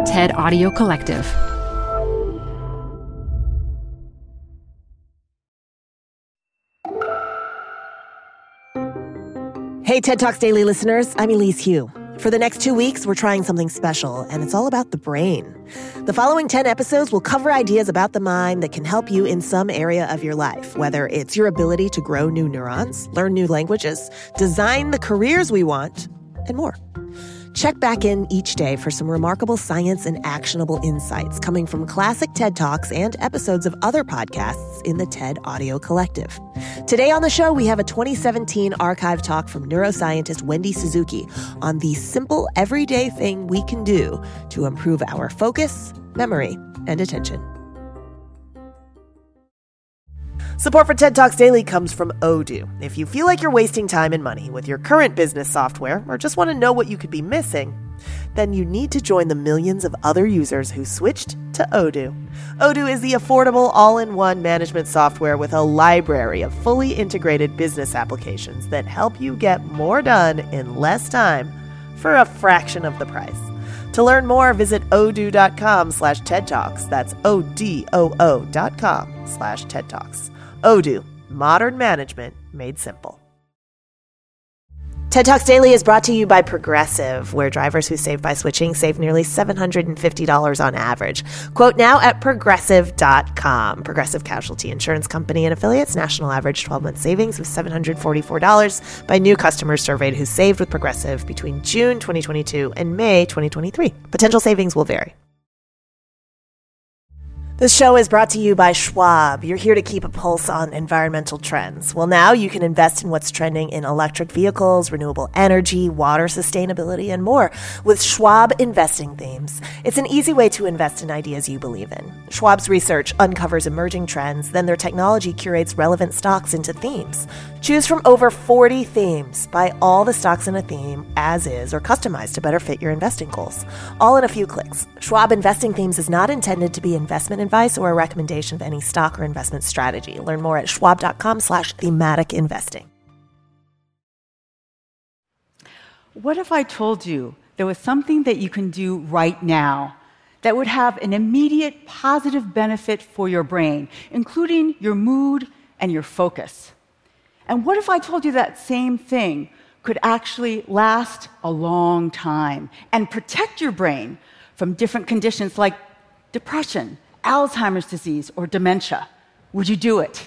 TED Audio Collective. Hey, TED Talks Daily listeners, I'm Elise Hu. For the next 2 weeks, we're trying something special, and it's all about the brain. The following 10 episodes will cover ideas about the mind that can help you in some area of your life, whether it's your ability to grow new neurons, learn new languages, design the careers we want, and more. Check back in each day for some remarkable science and actionable insights coming from classic TED Talks and episodes of other podcasts in the TED Audio Collective. Today on the show, we have a 2017 archive talk from neuroscientist Wendy Suzuki on the simple everyday thing we can do to improve our focus, memory, and attention. Support for TED Talks Daily comes from Odoo. If you feel like you're wasting time and money with your current business software or just want to know what you could be missing, then you need to join the millions of other users who switched to Odoo. Odoo is the affordable all-in-one management software with a library of fully integrated business applications that help you get more done in less time for a fraction of the price. To learn more, visit odoo.com/TED Talks. That's ODOO.com/TED Talks. Odoo, modern management made simple. TED Talks Daily is brought to you by Progressive, where drivers who save by switching save nearly $750 on average. Quote now at Progressive.com. Progressive Casualty Insurance Company and Affiliates. National average 12-month savings of $744 by new customers surveyed who saved with Progressive between June 2022 and May 2023. Potential savings will vary. This show is brought to you by Schwab. You're here to keep a pulse on environmental trends. Well, now you can invest in what's trending in electric vehicles, renewable energy, water sustainability, and more with Schwab Investing Themes. It's an easy way to invest in ideas you believe in. Schwab's research uncovers emerging trends, then their technology curates relevant stocks into themes. Choose from over 40 themes. Buy all the stocks in a theme as is or customized to better fit your investing goals. All in a few clicks. Schwab Investing Themes is not intended to be investment advice or a recommendation of any stock or investment strategy. Learn more at schwab.com/thematic investing. What if I told you there was something that you can do right now that would have an immediate positive benefit for your brain, including your mood and your focus? And what if I told you that same thing could actually last a long time and protect your brain from different conditions like depression, Alzheimer's disease, or dementia? Would you do it?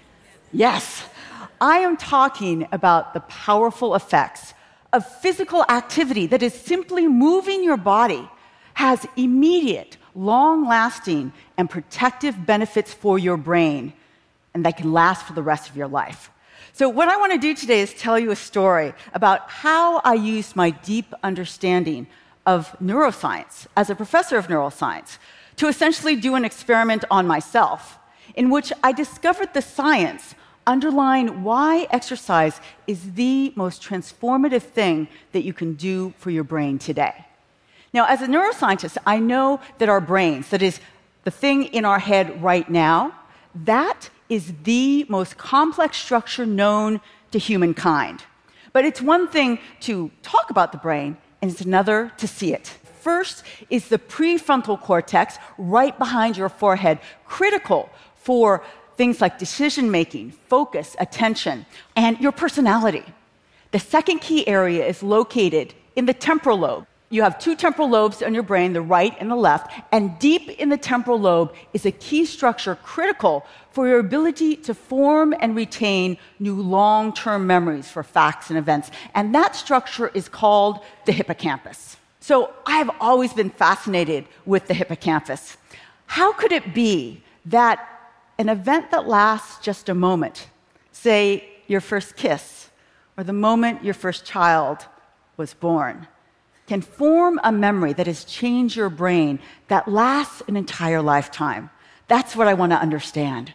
Yes. I am talking about the powerful effects of physical activity that is simply moving your body has immediate, long-lasting, and protective benefits for your brain, and that can last for the rest of your life. So what I want to do today is tell you a story about how I used my deep understanding of neuroscience as a professor of neuroscience to essentially do an experiment on myself in which I discovered the science underlying why exercise is the most transformative thing that you can do for your brain today. Now, as a neuroscientist, I know that our brains, that is the thing in our head right now, that is the most complex structure known to humankind. But it's one thing to talk about the brain, and it's another to see it. First is the prefrontal cortex right behind your forehead, critical for things like decision-making, focus, attention, and your personality. The second key area is located in the temporal lobe. You have two temporal lobes in your brain, the right and the left, and deep in the temporal lobe is a key structure critical for your ability to form and retain new long-term memories for facts and events. And that structure is called the hippocampus. So I have always been fascinated with the hippocampus. How could it be that an event that lasts just a moment, say your first kiss, or the moment your first child was born, can form a memory that has changed your brain that lasts an entire lifetime? That's what I want to understand.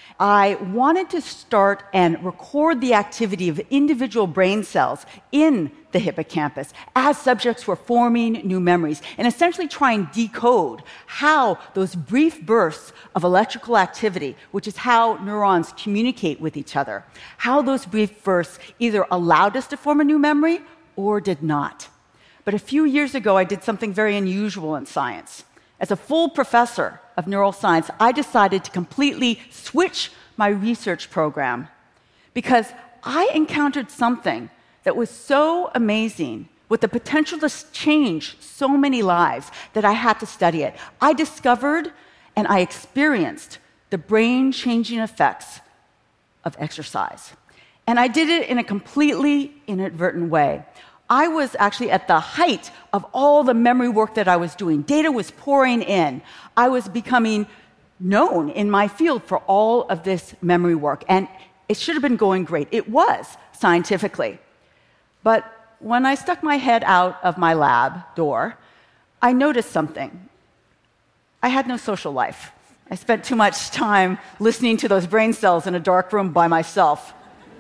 I wanted to start and record the activity of individual brain cells in the hippocampus as subjects were forming new memories, and essentially try and decode how those brief bursts of electrical activity, which is how neurons communicate with each other, how those brief bursts either allowed us to form a new memory or did not. But a few years ago, I did something very unusual in science. As a full professor of neuroscience, I decided to completely switch my research program because I encountered something that was so amazing with the potential to change so many lives that I had to study it. I discovered and I experienced the brain-changing effects of exercise. And I did it in a completely inadvertent way. I was actually at the height of all the memory work that I was doing. Data was pouring in. I was becoming known in my field for all of this memory work. And it should have been going great. It was, scientifically. But when I stuck my head out of my lab door, I noticed something. I had no social life. I spent too much time listening to those brain cells in a dark room by myself.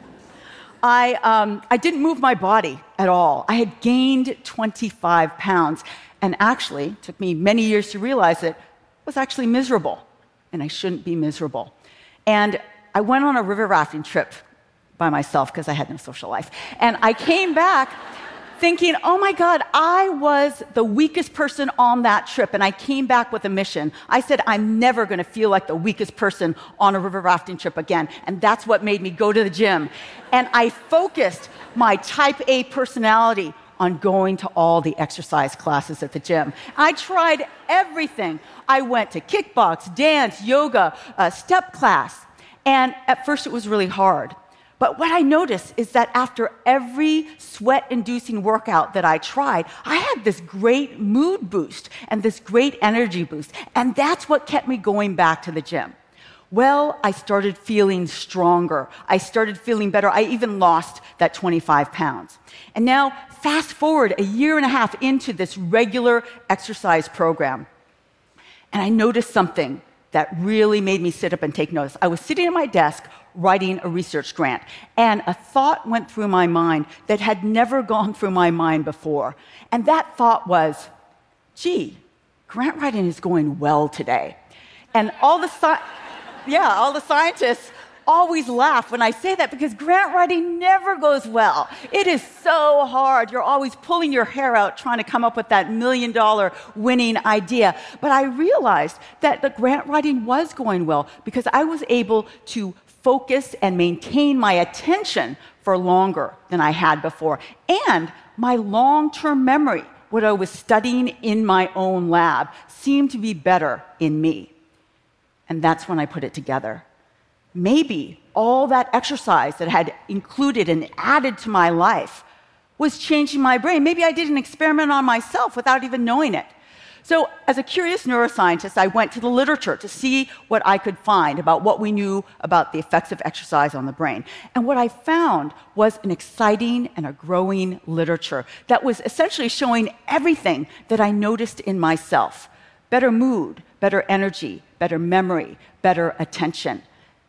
I didn't move my body at all. I had gained 25 pounds, and actually, it took me many years to realize it, was actually miserable, and I shouldn't be miserable. And I went on a river rafting trip by myself because I had no social life. And I came back thinking, oh my God, I was the weakest person on that trip, and I came back with a mission. I said, I'm never going to feel like the weakest person on a river rafting trip again, and that's what made me go to the gym. And I focused my type A personality on going to all the exercise classes at the gym. I tried everything. I went to kickbox, dance, yoga, step class, and at first it was really hard. But what I noticed is that after every sweat-inducing workout that I tried, I had this great mood boost and this great energy boost. And that's what kept me going back to the gym. Well, I started feeling stronger. I started feeling better. I even lost that 25 pounds. And now, fast forward a year and a half into this regular exercise program, and I noticed something that really made me sit up and take notice. I was sitting at my desk writing a research grant, and a thought went through my mind that had never gone through my mind before. And that thought was, gee, grant writing is going well today. And all the scientists always laugh when I say that because grant writing never goes well. It is so hard. You're always pulling your hair out trying to come up with that $1 million winning idea. But I realized that the grant writing was going well because I was able to focus and maintain my attention for longer than I had before. And my long-term memory, what I was studying in my own lab, seemed to be better in me. And that's when I put it together. Maybe all that exercise that I had included and added to my life was changing my brain. Maybe I did an experiment on myself without even knowing it. So as a curious neuroscientist, I went to the literature to see what I could find about what we knew about the effects of exercise on the brain. And what I found was an exciting and a growing literature that was essentially showing everything that I noticed in myself. Better mood, better energy, better memory, better attention.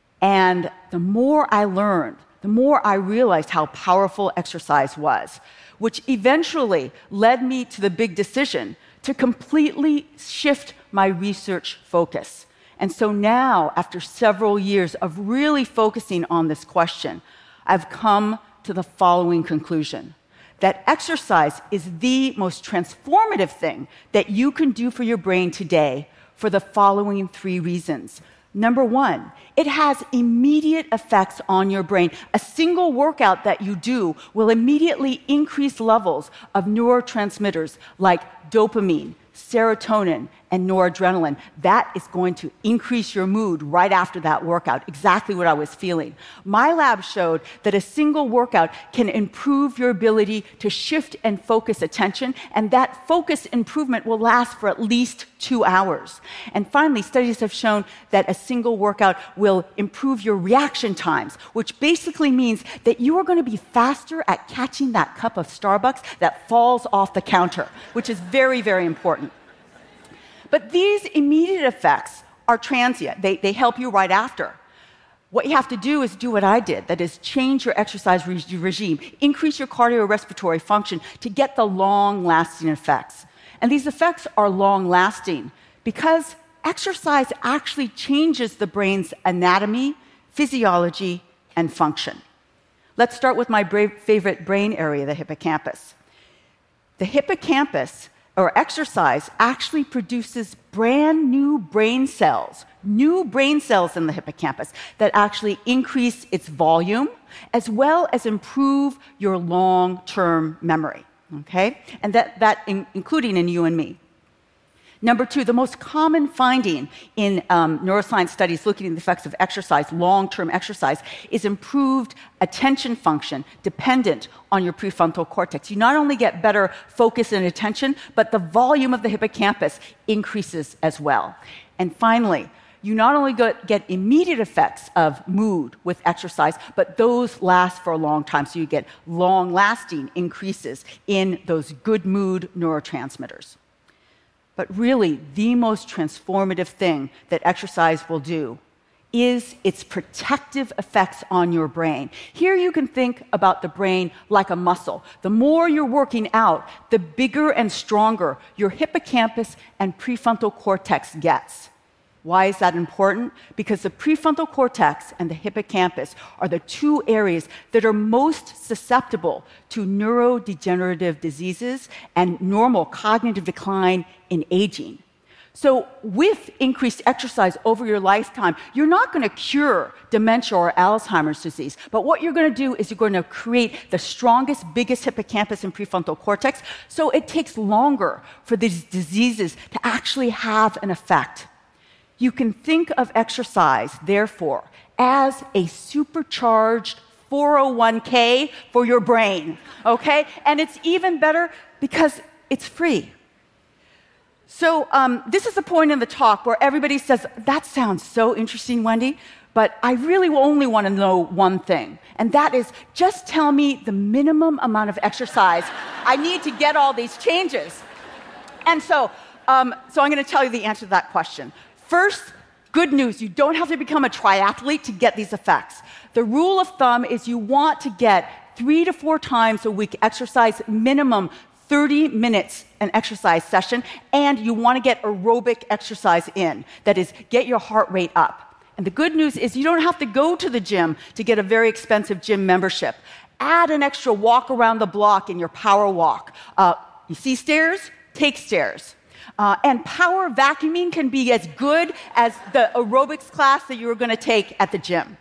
And the more I learned, the more I realized how powerful exercise was, which eventually led me to the big decision to completely shift my research focus. And so now, after several years of really focusing on this question, I've come to the following conclusion: that exercise is the most transformative thing that you can do for your brain today for the following 3 reasons. Number 1, it has immediate effects on your brain. A single workout that you do will immediately increase levels of neurotransmitters like dopamine, serotonin, and noradrenaline. That is going to increase your mood right after that workout, exactly what I was feeling. My lab showed that a single workout can improve your ability to shift and focus attention, and that focus improvement will last for at least 2 hours. And finally, studies have shown that a single workout will improve your reaction times, which basically means that you are going to be faster at catching that cup of Starbucks that falls off the counter, which is very, very important. But these immediate effects are transient. They help you right after. What you have to do is do what I did, that is change your exercise regime, increase your cardiorespiratory function to get the long-lasting effects. And these effects are long-lasting because exercise actually changes the brain's anatomy, physiology, and function. Let's start with my favorite brain area, the hippocampus. the hippocampus, or exercise, actually produces brand new brain cells in the hippocampus that actually increase its volume, as well as improve your long-term memory, okay? And including in you and me. Number two, the most common finding in neuroscience studies looking at the effects of exercise, long-term exercise, is improved attention function dependent on your prefrontal cortex. You not only get better focus and attention, but the volume of the hippocampus increases as well. And finally, you not only get immediate effects of mood with exercise, but those last for a long time. So you get long-lasting increases in those good mood neurotransmitters. But really, the most transformative thing that exercise will do is its protective effects on your brain. Here you can think about the brain like a muscle. The more you're working out, the bigger and stronger your hippocampus and prefrontal cortex gets. Why is that important? Because the prefrontal cortex and the hippocampus are the two areas that are most susceptible to neurodegenerative diseases and normal cognitive decline in aging. So with increased exercise over your lifetime, you're not going to cure dementia or Alzheimer's disease. But what you're going to do is you're going to create the strongest, biggest hippocampus and prefrontal cortex, so it takes longer for these diseases to actually have an effect. You can think of exercise, therefore, as a supercharged 401k for your brain, okay? And it's even better because it's free. So this is the point in the talk where everybody says, that sounds so interesting, Wendy, but I really only want to know one thing, and that is just tell me the minimum amount of exercise I need to get all these changes. And so I'm going to tell you the answer to that question. First, good news, you don't have to become a triathlete to get these effects. The rule of thumb is you want to get 3 to 4 times a week exercise, minimum 30 minutes an exercise session, and you want to get aerobic exercise in. That is, get your heart rate up. And the good news is you don't have to go to the gym to get a very expensive gym membership. Add an extra walk around the block in your power walk. You see stairs? Take stairs. And power vacuuming can be as good as the aerobics class that you were going to take at the gym.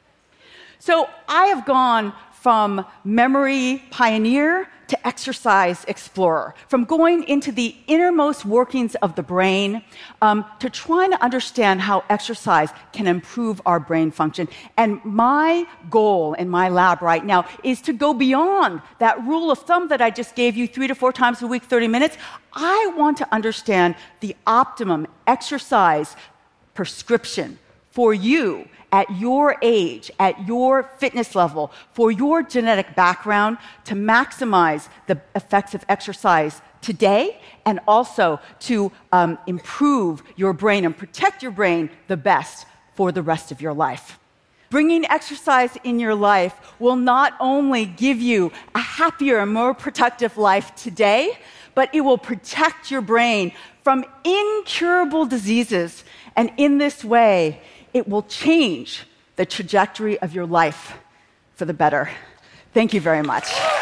So I have gone from memory pioneer to exercise explorer, from going into the innermost workings of the brain to trying to understand how exercise can improve our brain function. And my goal in my lab right now is to go beyond that rule of thumb that I just gave you, 3 to 4 times a week, 30 minutes. I want to understand the optimum exercise prescription for you at your age, at your fitness level, for your genetic background, to maximize the effects of exercise today and also to improve your brain and protect your brain the best for the rest of your life. Bringing exercise in your life will not only give you a happier and more productive life today, but it will protect your brain from incurable diseases. And in this way, it will change the trajectory of your life for the better. Thank you very much.